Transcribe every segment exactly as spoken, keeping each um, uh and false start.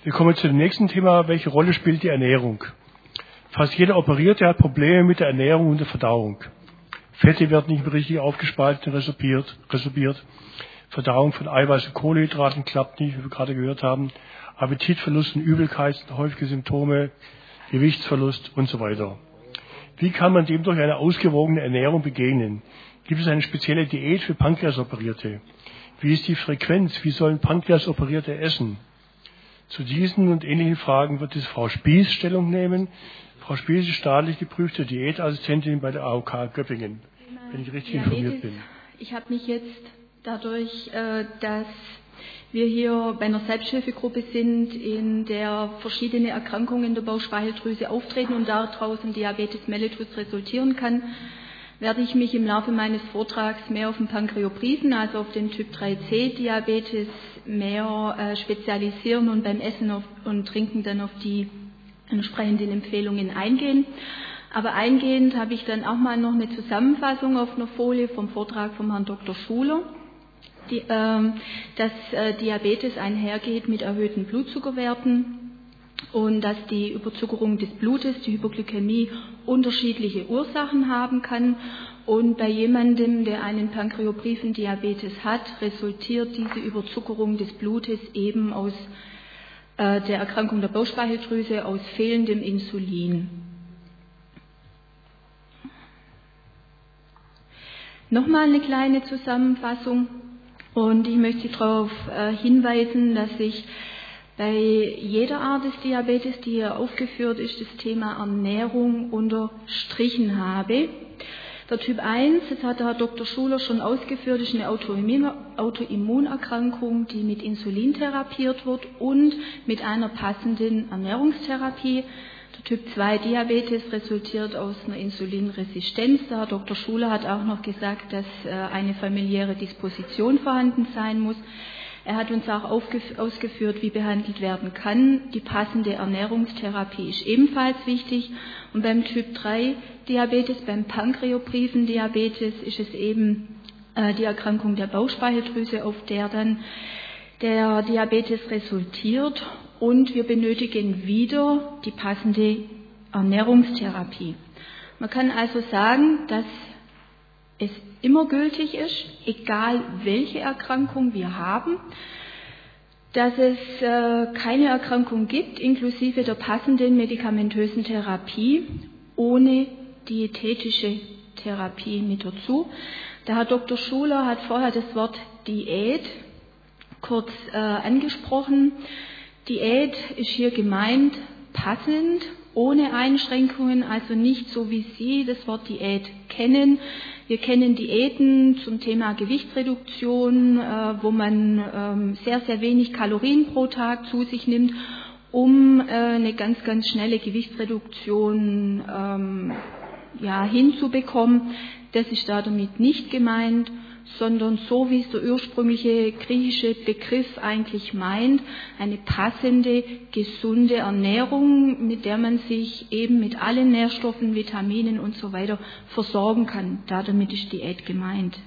Wir kommen zu dem nächsten Thema. Welche Rolle spielt die Ernährung? Fast jeder Operierte hat Probleme mit der Ernährung und der Verdauung. Fette werden nicht mehr richtig aufgespalten und resorbiert. resorbiert. Verdauung von Eiweiß und Kohlenhydraten klappt nicht, wie wir gerade gehört haben. Appetitverlust und Übelkeit sind häufige Symptome, Gewichtsverlust und so weiter. Wie kann man dem durch eine ausgewogene Ernährung begegnen? Gibt es eine spezielle Diät für Pankreasoperierte? Wie ist die Frequenz? Wie sollen Pankreasoperierte essen? Zu diesen und ähnlichen Fragen wird jetzt Frau Spieß Stellung nehmen. Frau Spieß ist staatlich geprüfte Diätassistentin bei der A O K Göppingen, wenn ich richtig Diabetes. informiert bin. Ich habe mich jetzt dadurch, dass wir hier bei einer Selbsthilfegruppe sind, in der verschiedene Erkrankungen der Bauchspeicheldrüse auftreten und daraus ein Diabetes mellitus resultieren kann, werde ich mich im Laufe meines Vortrags mehr auf den Pankreoprisen, also auf den Typ drei C Diabetes, mehr äh, spezialisieren und beim Essen auf, und Trinken dann auf die entsprechenden Empfehlungen eingehen. Aber eingehend habe ich dann auch mal noch eine Zusammenfassung auf einer Folie vom Vortrag von Herrn Doktor Schuler, die, äh, dass äh, Diabetes einhergeht mit erhöhten Blutzuckerwerten und dass die Überzuckerung des Blutes, die Hypoglykämie, unterschiedliche Ursachen haben kann. Und bei jemandem, der einen pankreoprisen Diabetes hat, resultiert diese Überzuckerung des Blutes eben aus äh, der Erkrankung der Bauchspeicheldrüse, aus fehlendem Insulin. Nochmal eine kleine Zusammenfassung und ich möchte Sie darauf äh, hinweisen, dass ich bei jeder Art des Diabetes, die hier aufgeführt ist, das Thema Ernährung unterstrichen habe. Der Typ eins, das hat der Herr Doktor Schuler schon ausgeführt, ist eine Autoimmunerkrankung, die mit Insulin therapiert wird und mit einer passenden Ernährungstherapie. Der Typ zwei Diabetes resultiert aus einer Insulinresistenz. Der Herr Doktor Schuler hat auch noch gesagt, dass eine familiäre Disposition vorhanden sein muss. Er hat uns auch ausgeführt, wie behandelt werden kann. Die passende Ernährungstherapie ist ebenfalls wichtig. Und beim Typ drei Diabetes, beim pankreoprisen Diabetes, ist es eben äh, die Erkrankung der Bauchspeicheldrüse, auf der dann der Diabetes resultiert. Und wir benötigen wieder die passende Ernährungstherapie. Man kann also sagen, dass es immer gültig ist, egal welche Erkrankung wir haben, dass es äh, keine Erkrankung gibt, inklusive der passenden medikamentösen Therapie, ohne diätetische Therapie mit dazu. Der Herr Doktor Schuler hat vorher das Wort Diät kurz äh, angesprochen. Diät ist hier gemeint passend, ohne Einschränkungen, also nicht so wie Sie das Wort Diät kennen. Wir kennen Diäten zum Thema Gewichtsreduktion, äh, wo man ähm, sehr, sehr wenig Kalorien pro Tag zu sich nimmt, um äh, eine ganz, ganz schnelle Gewichtsreduktion ähm, ja, hinzubekommen. Das ist da damit nicht gemeint, sondern so wie es der ursprüngliche griechische Begriff eigentlich meint, eine passende, gesunde Ernährung, mit der man sich eben mit allen Nährstoffen, Vitaminen und so weiter versorgen kann. Damit ist Diät gemeint.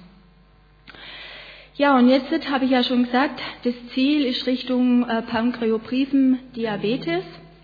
Ja, und jetzt habe ich ja schon gesagt, das Ziel ist Richtung äh, pankreoprisen Diabetes.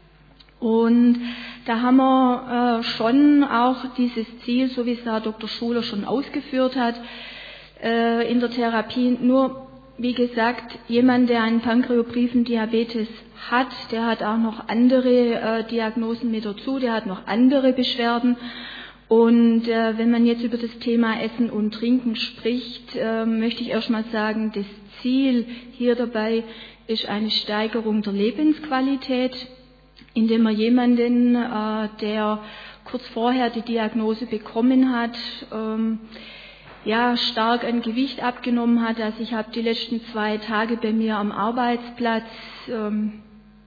Und da haben wir äh, schon auch dieses Ziel, so wie es Herr Doktor Schuler schon ausgeführt hat, in der Therapie. Nur, wie gesagt, jemand, der einen pankreoprisen Diabetes hat, der hat auch noch andere äh, Diagnosen mit dazu, der hat noch andere Beschwerden. Und äh, wenn man jetzt über das Thema Essen und Trinken spricht, äh, möchte ich erstmal sagen, das Ziel hier dabei ist eine Steigerung der Lebensqualität, indem man jemanden, äh, der kurz vorher die Diagnose bekommen hat, ähm, ja, stark an Gewicht abgenommen hat. Also ich habe die letzten zwei Tage bei mir am Arbeitsplatz ähm,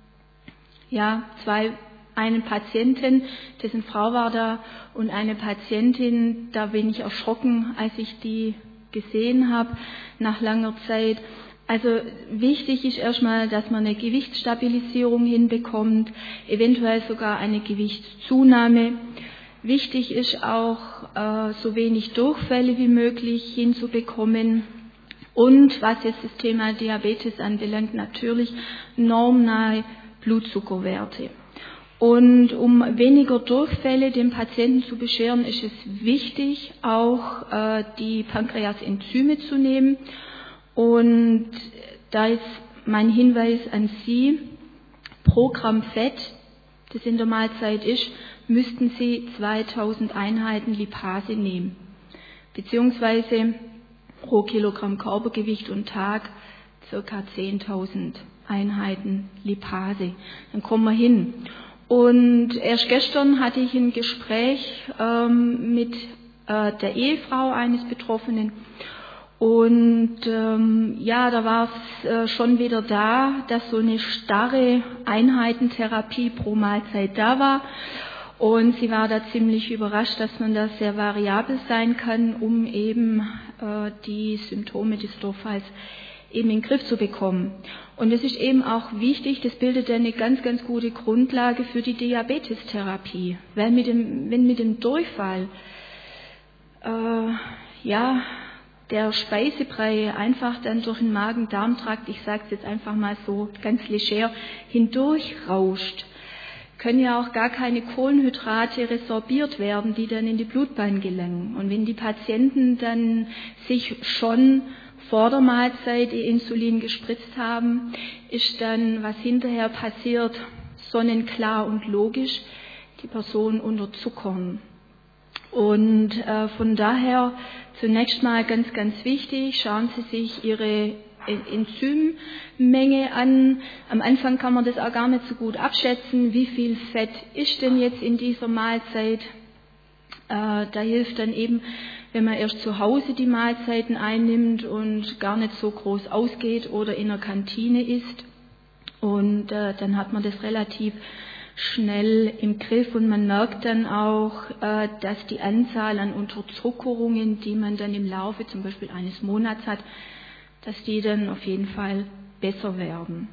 ja, zwei, einen Patienten, dessen Frau war da, und eine Patientin, da bin ich erschrocken, als ich die gesehen habe, nach langer Zeit. Also wichtig ist erstmal, dass man eine Gewichtsstabilisierung hinbekommt, eventuell sogar eine Gewichtszunahme. Wichtig ist auch, äh, so wenig Durchfälle wie möglich hinzubekommen. Und was jetzt das Thema Diabetes anbelangt, natürlich normnahe Blutzuckerwerte. Und um weniger Durchfälle dem Patienten zu bescheren, ist es wichtig, auch äh, die Pankreasenzyme zu nehmen. Und da ist mein Hinweis an Sie, pro Gramm Fett, das in der Mahlzeit ist, müssten Sie zweitausend Einheiten Lipase nehmen, beziehungsweise pro Kilogramm Körpergewicht und Tag ca. zehntausend Einheiten Lipase. Dann kommen wir hin. Und erst gestern hatte ich ein Gespräch ähm, mit äh, der Ehefrau eines Betroffenen. Und ähm, ja, da war es äh, schon wieder da, dass so eine starre Einheitentherapie pro Mahlzeit da war. Und sie war da ziemlich überrascht, dass man da sehr variabel sein kann, um eben äh, die Symptome des Durchfalls eben in den Griff zu bekommen. Und es ist eben auch wichtig, das bildet eine ganz, ganz gute Grundlage für die Diabetestherapie. Weil mit dem, wenn mit dem Durchfall äh, ja, der Speisebrei einfach dann durch den Magen-Darm-Trakt, ich sage es jetzt einfach mal so ganz leger, hindurchrauscht, können ja auch gar keine Kohlenhydrate resorbiert werden, die dann in die Blutbahn gelangen. Und wenn die Patienten dann sich schon vor der Mahlzeit ihr Insulin gespritzt haben, ist dann, was hinterher passiert, sonnenklar und logisch, die Person unterzuckern. Und äh, von daher zunächst mal ganz, ganz wichtig, schauen Sie sich Ihre Enzymmenge an. Am Anfang kann man das auch gar nicht so gut abschätzen, wie viel Fett ist denn jetzt in dieser Mahlzeit. Äh, da hilft dann eben, wenn man erst zu Hause die Mahlzeiten einnimmt und gar nicht so groß ausgeht oder in der Kantine isst. Und äh, dann hat man das relativ schnell im Griff und man merkt dann auch, äh, dass die Anzahl an Unterzuckerungen, die man dann im Laufe zum Beispiel eines Monats hat, dass die dann auf jeden Fall besser werden.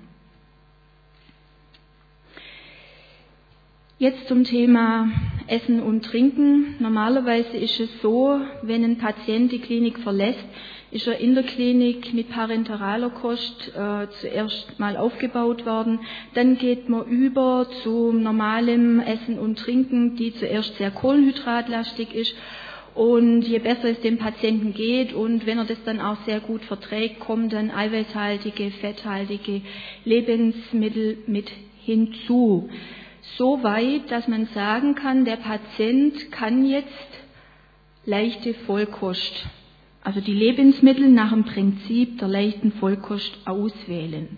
Jetzt zum Thema Essen und Trinken. Normalerweise ist es so, wenn ein Patient die Klinik verlässt, ist er in der Klinik mit parenteraler Kost äh, zuerst mal aufgebaut worden. Dann geht man über zu normalem Essen und Trinken, die zuerst sehr kohlenhydratlastig ist. Und je besser es dem Patienten geht und wenn er das dann auch sehr gut verträgt, kommen dann eiweißhaltige, fetthaltige Lebensmittel mit hinzu. So weit, dass man sagen kann, der Patient kann jetzt leichte Vollkost, also die Lebensmittel nach dem Prinzip der leichten Vollkost auswählen.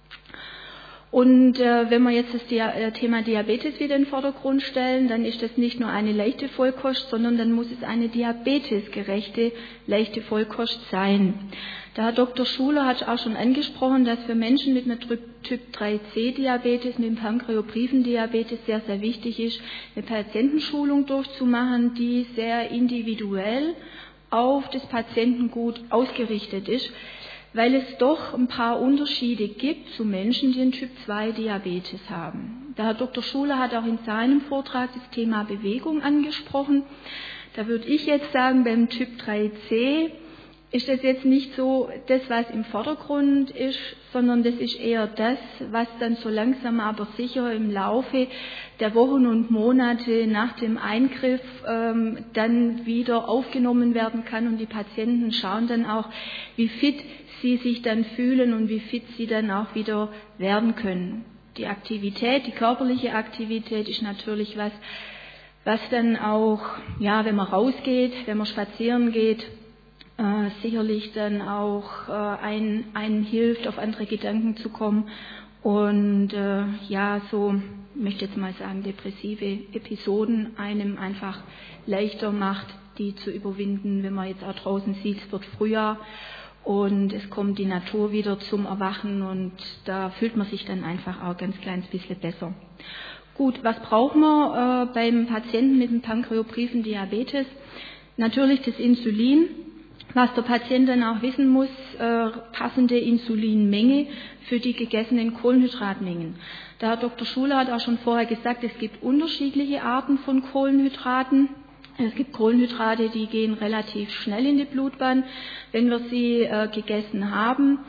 Und äh, wenn wir jetzt das Dia- äh, Thema Diabetes wieder in den Vordergrund stellen, dann ist das nicht nur eine leichte Vollkost, sondern dann muss es eine diabetesgerechte leichte Vollkost sein. Der Herr Doktor Schuler hat auch schon angesprochen, dass für Menschen mit einer Typ drei C Diabetes, mit dem Pankreopriphen-Diabetes sehr, sehr wichtig ist, eine Patientenschulung durchzumachen, die sehr individuell auf das Patientengut ausgerichtet ist, weil es doch ein paar Unterschiede gibt zu Menschen, die einen Typ zwei Diabetes haben. Der Herr Doktor Schuler hat auch in seinem Vortrag das Thema Bewegung angesprochen. Da würde ich jetzt sagen, beim Typ drei C ist das jetzt nicht so das, was im Vordergrund ist, sondern das ist eher das, was dann so langsam aber sicher im Laufe der Wochen und Monate nach dem Eingriff ähm, dann wieder aufgenommen werden kann und die Patienten schauen dann auch, wie fit sie sich dann fühlen und wie fit sie dann auch wieder werden können. Die Aktivität, die körperliche Aktivität ist natürlich was, was dann auch, ja, wenn man rausgeht, wenn man spazieren geht, äh, sicherlich dann auch äh, einen, einen hilft, auf andere Gedanken zu kommen und äh, ja, so, ich möchte jetzt mal sagen, depressive Episoden einem einfach leichter macht, die zu überwinden, wenn man jetzt auch draußen sieht, es wird Frühjahr und es kommt die Natur wieder zum Erwachen und da fühlt man sich dann einfach auch ganz kleines bisschen besser. Gut, was brauchen wir äh, beim Patienten mit dem Pankreopriphen Diabetes? Natürlich das Insulin. Was der Patient dann auch wissen muss, äh, passende Insulinmenge für die gegessenen Kohlenhydratmengen. Der Herr Doktor Schuler hat auch schon vorher gesagt, es gibt unterschiedliche Arten von Kohlenhydraten. Es gibt Kohlenhydrate, die gehen relativ schnell in die Blutbahn, wenn wir sie äh, gegessen haben.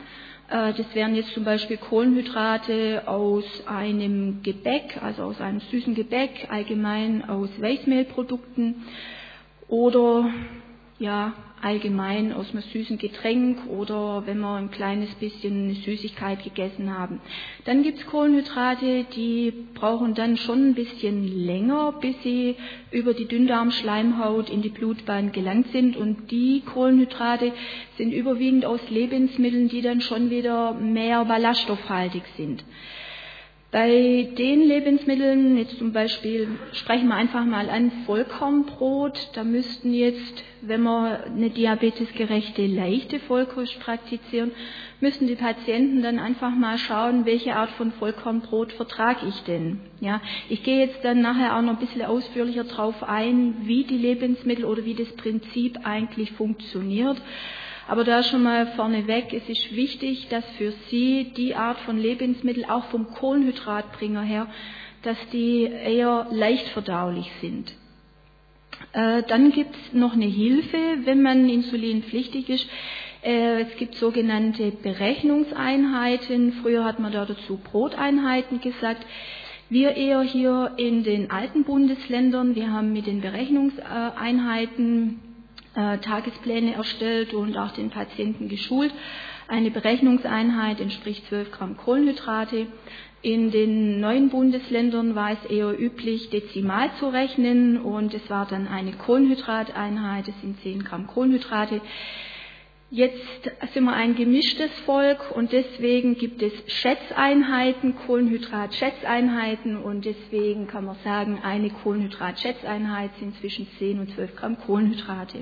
Das wären jetzt zum Beispiel Kohlenhydrate aus einem Gebäck, also aus einem süßen Gebäck, allgemein aus Weißmehlprodukten oder ja, allgemein aus einem süßen Getränk oder wenn wir ein kleines bisschen eine Süßigkeit gegessen haben. Dann gibt es Kohlenhydrate, die brauchen dann schon ein bisschen länger, bis sie über die Dünndarmschleimhaut in die Blutbahn gelangt sind, und die Kohlenhydrate sind überwiegend aus Lebensmitteln, die dann schon wieder mehr ballaststoffhaltig sind. Bei den Lebensmitteln, jetzt zum Beispiel, sprechen wir einfach mal an, Vollkornbrot, da müssten jetzt, wenn wir eine diabetesgerechte leichte Vollkost praktizieren, müssen die Patienten dann einfach mal schauen, welche Art von Vollkornbrot vertrage ich denn. Ja, ich gehe jetzt dann nachher auch noch ein bisschen ausführlicher drauf ein, wie die Lebensmittel oder wie das Prinzip eigentlich funktioniert. Aber da schon mal vorneweg, es ist wichtig, dass für Sie die Art von Lebensmittel auch vom Kohlenhydratbringer her, dass die eher leicht verdaulich sind. Äh, dann gibt es noch eine Hilfe, wenn man insulinpflichtig ist. Äh, es gibt sogenannte Berechnungseinheiten. Früher hat man da dazu Broteinheiten gesagt. Wir eher hier in den alten Bundesländern, wir haben mit den Berechnungseinheiten Tagespläne erstellt und auch den Patienten geschult. Eine Berechnungseinheit entspricht zwölf Gramm Kohlenhydrate. In den neuen Bundesländern war es eher üblich, dezimal zu rechnen, und es war dann eine Kohlenhydrateinheit, es sind zehn Gramm Kohlenhydrate. Jetzt sind wir ein gemischtes Volk und deswegen gibt es Schätzeinheiten, Kohlenhydrat-Schätzeinheiten, und deswegen kann man sagen, eine Kohlenhydrat-Schätzeinheit sind zwischen zehn und zwölf Gramm Kohlenhydrate.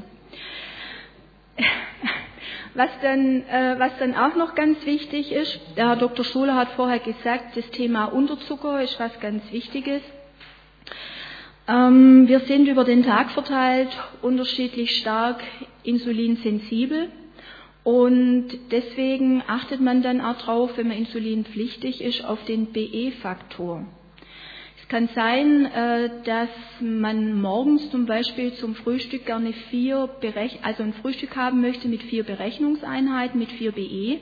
Was dann, äh, was dann auch noch ganz wichtig ist, der Herr Doktor Schuler hat vorher gesagt, das Thema Unterzucker ist was ganz Wichtiges. Ähm, wir sind über den Tag verteilt unterschiedlich stark insulinsensibel. Und deswegen achtet man dann auch drauf, wenn man insulinpflichtig ist, auf den B E-Faktor. Es kann sein, dass man morgens zum Beispiel zum Frühstück gerne vier Berech- also ein Frühstück haben möchte mit vier Berechnungseinheiten, mit vier B E.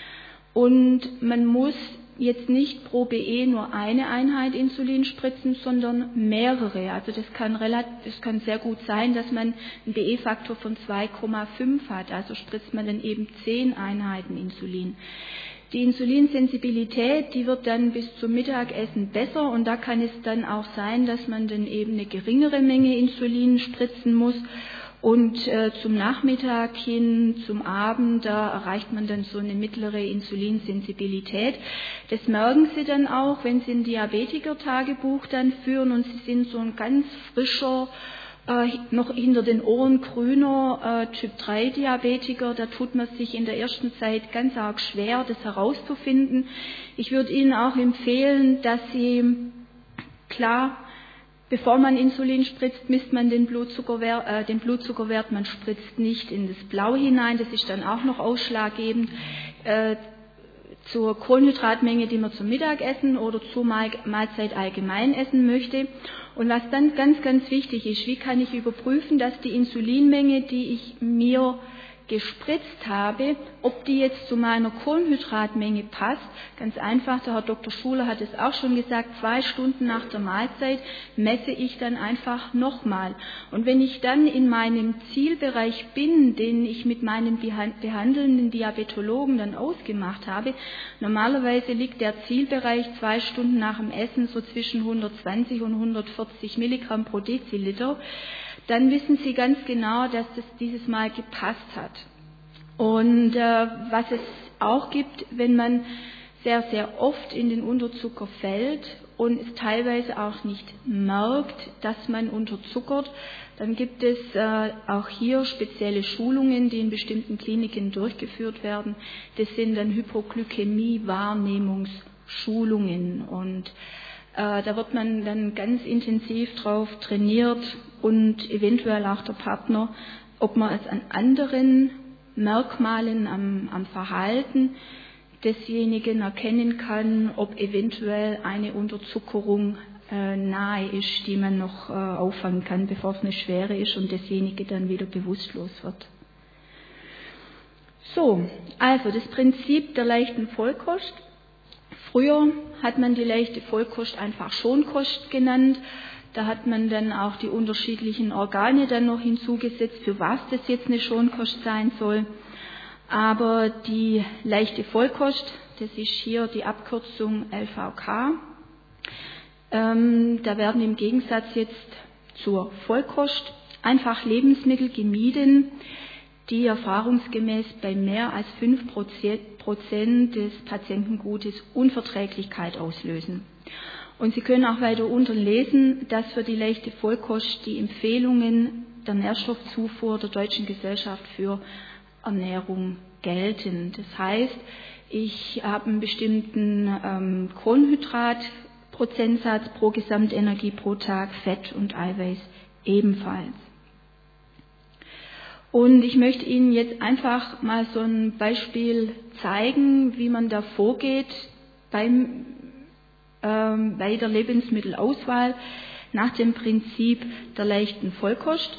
Und man muss jetzt nicht pro B E nur eine Einheit Insulin spritzen, sondern mehrere. Also das kann relativ, das kann sehr gut sein, dass man einen B E-Faktor von zwei Komma fünf hat. Also spritzt man dann eben zehn Einheiten Insulin. Die Insulinsensibilität, die wird dann bis zum Mittagessen besser, und da kann es dann auch sein, dass man dann eben eine geringere Menge Insulin spritzen muss. Und äh, zum Nachmittag hin, zum Abend, da erreicht man dann so eine mittlere Insulinsensibilität. Das merken Sie dann auch, wenn Sie ein Diabetiker-Tagebuch dann führen und Sie sind so ein ganz frischer, äh, noch hinter den Ohren grüner äh, Typ drei Diabetiker. Da tut man sich in der ersten Zeit ganz arg schwer, das herauszufinden. Ich würde Ihnen auch empfehlen, dass Sie, klar, bevor man Insulin spritzt, misst man den Blutzuckerwert, äh, den Blutzuckerwert. Man spritzt nicht in das Blau hinein, das ist dann auch noch ausschlaggebend. Äh, zur Kohlenhydratmenge, die man zum Mittagessen oder zur Mahlzeit allgemein essen möchte. Und was dann ganz, ganz wichtig ist, wie kann ich überprüfen, dass die Insulinmenge, die ich mir gespritzt habe, ob die jetzt zu meiner Kohlenhydratmenge passt. Ganz einfach, der Herr Doktor Schuler hat es auch schon gesagt, zwei Stunden nach der Mahlzeit messe ich dann einfach nochmal. Und wenn ich dann in meinem Zielbereich bin, den ich mit meinem behandelnden Diabetologen dann ausgemacht habe, normalerweise liegt der Zielbereich zwei Stunden nach dem Essen so zwischen hundertzwanzig und hundertvierzig Milligramm pro Deziliter, dann wissen Sie ganz genau, dass das dieses Mal gepasst hat. Und äh, was es auch gibt, wenn man sehr, sehr oft in den Unterzucker fällt und es teilweise auch nicht merkt, dass man unterzuckert, dann gibt es äh, auch hier spezielle Schulungen, die in bestimmten Kliniken durchgeführt werden. Das sind dann Hypoglykämie-Wahrnehmungsschulungen, und äh, da wird man dann ganz intensiv drauf trainiert und eventuell auch der Partner, ob man es an anderen Merkmalen am, am Verhalten desjenigen erkennen kann, ob eventuell eine Unterzuckerung äh, nahe ist, die man noch äh, auffangen kann, bevor es eine schwere ist und dasjenige dann wieder bewusstlos wird. So, also das Prinzip der leichten Vollkost. Früher hat man die leichte Vollkost einfach Schonkost genannt. Da hat man dann auch die unterschiedlichen Organe dann noch hinzugesetzt, für was das jetzt eine Schonkost sein soll. Aber die leichte Vollkost, das ist hier die Abkürzung L V K, ähm, da werden im Gegensatz jetzt zur Vollkost einfach Lebensmittel gemieden, die erfahrungsgemäß bei mehr als fünf Prozent des Patientengutes Unverträglichkeit auslösen. Und Sie können auch weiter unten lesen, dass für die leichte Vollkost die Empfehlungen der Nährstoffzufuhr der Deutschen Gesellschaft für Ernährung gelten. Das heißt, ich habe einen bestimmten ähm, Kohlenhydratprozentsatz pro Gesamtenergie pro Tag, Fett und Eiweiß ebenfalls. Und ich möchte Ihnen jetzt einfach mal so ein Beispiel zeigen, wie man da vorgeht beim, ähm, bei der Lebensmittelauswahl nach dem Prinzip der leichten Vollkost.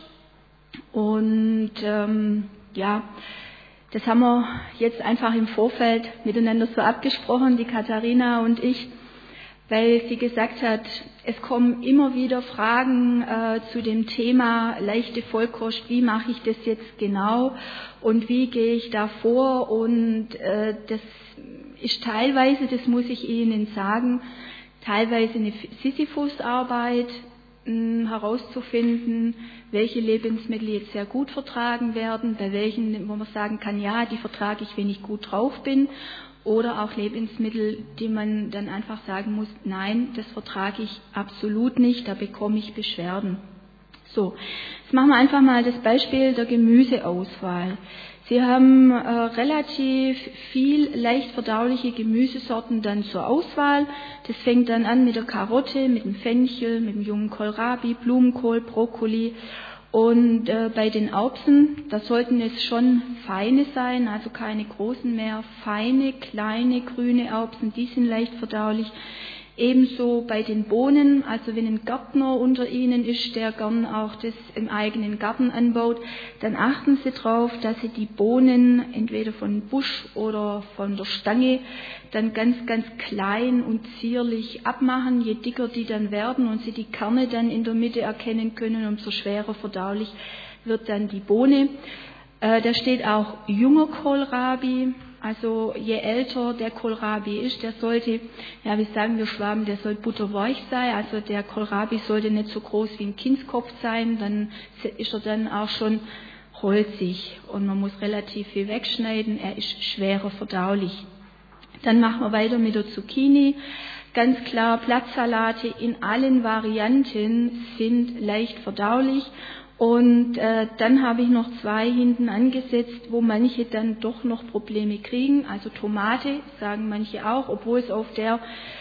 Und ähm, ja, das haben wir jetzt einfach im Vorfeld miteinander so abgesprochen, die Katharina und ich, weil sie gesagt hat, es kommen immer wieder Fragen äh, zu dem Thema leichte Vollkost, wie mache ich das jetzt genau und wie gehe ich da vor, und äh, das ist teilweise, das muss ich Ihnen sagen, teilweise eine Sisyphusarbeit, mh, herauszufinden, welche Lebensmittel jetzt sehr gut vertragen werden, bei welchen, wo man sagen kann, ja, die vertrage ich, wenn ich gut drauf bin. Oder auch Lebensmittel, die man dann einfach sagen muss, nein, das vertrage ich absolut nicht, da bekomme ich Beschwerden. So, jetzt machen wir einfach mal das Beispiel der Gemüseauswahl. Sie haben äh, relativ viel leicht verdauliche Gemüsesorten dann zur Auswahl. Das fängt dann an mit der Karotte, mit dem Fenchel, mit dem jungen Kohlrabi, Blumenkohl, Brokkoli. Und äh, bei den Erbsen, da sollten es schon feine sein, also keine großen mehr, feine, kleine, grüne Erbsen, die sind leicht verdaulich. Ebenso bei den Bohnen, also wenn ein Gärtner unter Ihnen ist, der gern auch das im eigenen Garten anbaut, dann achten Sie darauf, dass Sie die Bohnen entweder von Busch oder von der Stange dann ganz, ganz klein und zierlich abmachen. Je dicker die dann werden und Sie die Kerne dann in der Mitte erkennen können, umso schwerer verdaulich wird dann die Bohne. Äh, da steht auch junger Kohlrabi. Also je älter der Kohlrabi ist, der sollte, ja wie sagen wir Schwaben, der soll butterweich sein. Also der Kohlrabi sollte nicht so groß wie ein Kindskopf sein, dann ist er dann auch schon holzig und man muss relativ viel wegschneiden, er ist schwerer verdaulich. Dann machen wir weiter mit der Zucchini. Ganz klar, Blattsalate in allen Varianten sind leicht verdaulich. Und äh, dann habe ich noch zwei hinten angesetzt, wo manche dann doch noch Probleme kriegen. Also Tomate, sagen manche auch, obwohl es auf der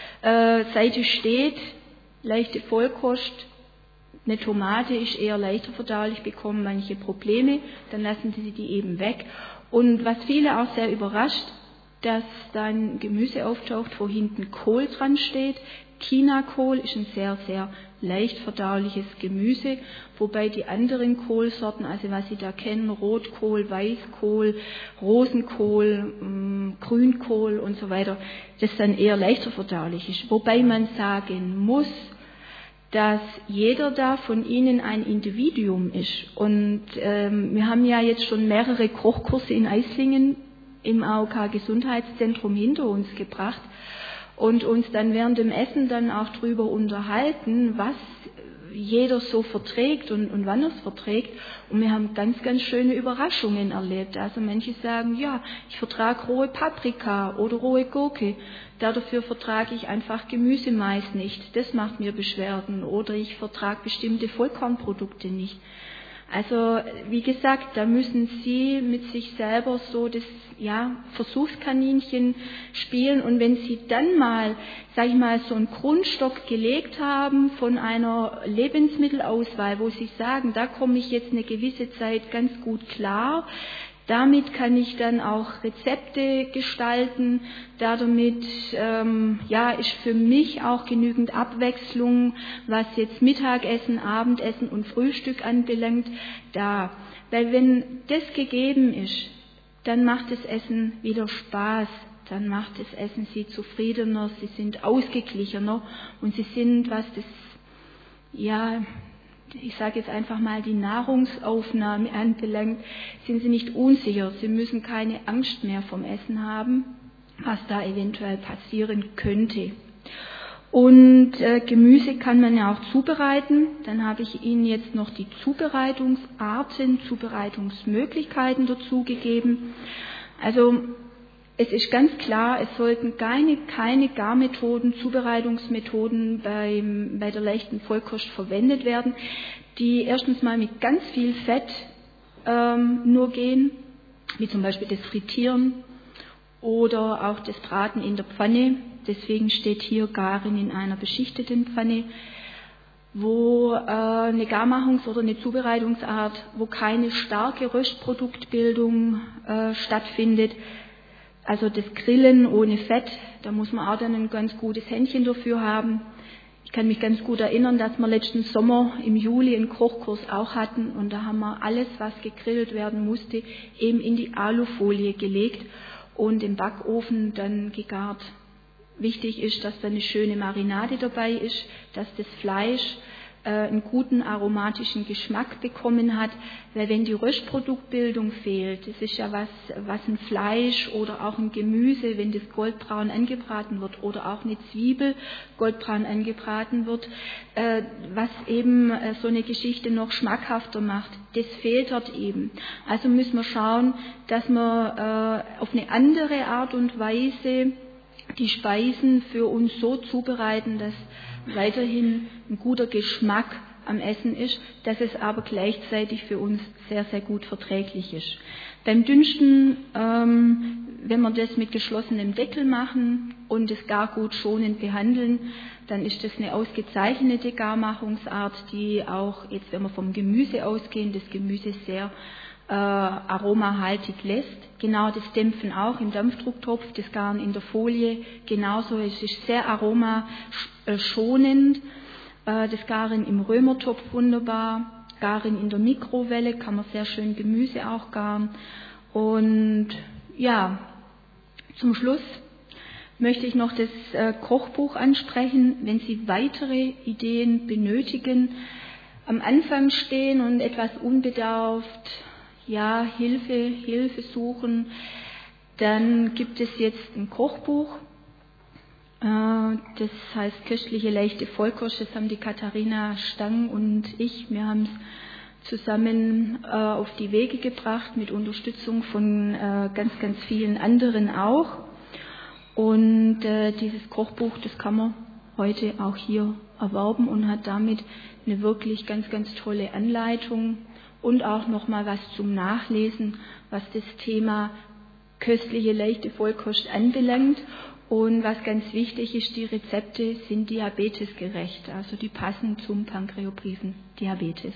äh, Seite steht, leichte Vollkost. Eine Tomate ist eher leichter verdaulich, bekommen manche Probleme, dann lassen sie die eben weg. Und was viele auch sehr überrascht, dass dann Gemüse auftaucht, wo hinten Kohl dran steht. Chinakohl ist ein sehr, sehr leicht verdauliches Gemüse, wobei die anderen Kohlsorten, also was Sie da kennen, Rotkohl, Weißkohl, Rosenkohl, mh, Grünkohl und so weiter, das dann eher leichter verdaulich ist. Wobei man sagen muss, dass jeder da von Ihnen ein Individuum ist. Und ähm, wir haben ja jetzt schon mehrere Kochkurse in Eislingen im A O K-Gesundheitszentrum hinter uns gebracht und uns dann während dem Essen dann auch drüber unterhalten, was jeder so verträgt und, und wann er es verträgt. Und wir haben ganz, ganz schöne Überraschungen erlebt. Also manche sagen, ja, ich vertrage rohe Paprika oder rohe Gurke. Dafür vertrage ich einfach Gemüsemais nicht. Das macht mir Beschwerden. Oder ich vertrage bestimmte Vollkornprodukte nicht. Also wie gesagt, da müssen Sie mit sich selber so das ja, Versuchskaninchen spielen, und wenn Sie dann mal, sag ich mal, so einen Grundstock gelegt haben von einer Lebensmittelauswahl, wo Sie sagen, da komme ich jetzt eine gewisse Zeit ganz gut klar, damit kann ich dann auch Rezepte gestalten. Damit ähm, ja, ist für mich auch genügend Abwechslung, was jetzt Mittagessen, Abendessen und Frühstück anbelangt, da. Weil wenn das gegeben ist, dann macht das Essen wieder Spaß. Dann macht das Essen sie zufriedener, sie sind ausgeglichener und sie sind, was das, ja, ich sage jetzt einfach mal, die Nahrungsaufnahme anbelangt, sind sie nicht unsicher. Sie müssen keine Angst mehr vom Essen haben, was da eventuell passieren könnte. Und äh, Gemüse kann man ja auch zubereiten. Dann habe ich Ihnen jetzt noch die Zubereitungsarten, Zubereitungsmöglichkeiten dazu gegeben. Also es ist ganz klar, es sollten keine, keine Garmethoden, Zubereitungsmethoden beim, bei der leichten Vollkost verwendet werden, die erstens mal mit ganz viel Fett ähm, nur gehen, wie zum Beispiel das Frittieren oder auch das Braten in der Pfanne. Deswegen steht hier Garen in einer beschichteten Pfanne, wo äh, eine Garmachungs- oder eine Zubereitungsart, wo keine starke Röstproduktbildung äh, stattfindet. Also das Grillen ohne Fett, da muss man auch dann ein ganz gutes Händchen dafür haben. Ich kann mich ganz gut erinnern, dass wir letzten Sommer im Juli einen Kochkurs auch hatten und da haben wir alles, was gegrillt werden musste, eben in die Alufolie gelegt und im Backofen dann gegart. Wichtig ist, dass da eine schöne Marinade dabei ist, dass das Fleisch äh, einen guten aromatischen Geschmack bekommen hat, weil wenn die Röstproduktbildung fehlt, das ist ja was, was ein Fleisch oder auch ein Gemüse, wenn das goldbraun angebraten wird oder auch eine Zwiebel goldbraun angebraten wird, äh, was eben äh, so eine Geschichte noch schmackhafter macht, das fehlt dort eben. Also müssen wir schauen, dass wir äh, auf eine andere Art und Weise die Speisen für uns so zubereiten, dass weiterhin ein guter Geschmack am Essen ist, dass es aber gleichzeitig für uns sehr, sehr gut verträglich ist. Beim Dünsten, ähm, wenn wir das mit geschlossenem Deckel machen und es gar gut schonend behandeln, dann ist das eine ausgezeichnete Garmachungsart, die auch, jetzt wenn wir vom Gemüse ausgehen, das Gemüse sehr äh, aromahaltig lässt. Genau das Dämpfen auch im Dampfdrucktopf, das Garen in der Folie, genauso, es ist sehr aromaschonend. Äh, das Garen im Römertopf wunderbar, Garen in der Mikrowelle, kann man sehr schön Gemüse auch garen. Und ja, zum Schluss möchte ich noch das äh, Kochbuch ansprechen. Wenn Sie weitere Ideen benötigen, am Anfang stehen und etwas unbedarft, ja, Hilfe, Hilfe suchen, dann gibt es jetzt ein Kochbuch, äh, das heißt Köstliche leichte Vollkost, das haben die Katharina Stang und ich, wir haben es zusammen äh, auf die Wege gebracht, mit Unterstützung von äh, ganz, ganz vielen anderen auch. Und äh, dieses Kochbuch, das kann man heute auch hier erwerben und hat damit eine wirklich ganz, ganz tolle Anleitung und auch nochmal was zum Nachlesen, was das Thema köstliche, leichte Vollkost anbelangt. Und was ganz wichtig ist, die Rezepte sind diabetesgerecht, also die passen zum pankreoprisen Diabetes.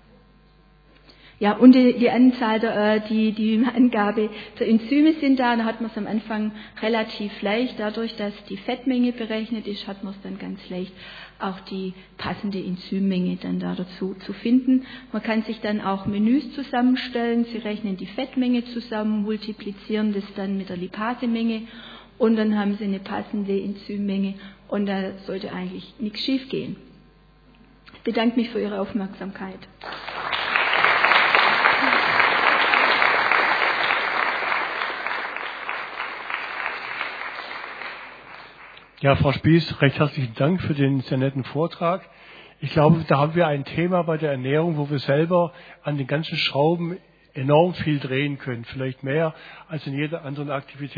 Ja, und die, die Anzahl der, die, die Angabe der Enzyme sind da, da hat man es am Anfang relativ leicht. Dadurch, dass die Fettmenge berechnet ist, hat man es dann ganz leicht, auch die passende Enzymmenge dann da dazu zu finden. Man kann sich dann auch Menüs zusammenstellen. Sie rechnen die Fettmenge zusammen, multiplizieren das dann mit der Lipasemenge und dann haben Sie eine passende Enzymmenge und da sollte eigentlich nichts schief gehen. Ich bedanke mich für Ihre Aufmerksamkeit. Ja, Frau Spieß, recht herzlichen Dank für den sehr netten Vortrag. Ich glaube, da haben wir ein Thema bei der Ernährung, wo wir selber an den ganzen Schrauben enorm viel drehen können, vielleicht mehr als in jeder anderen Aktivität.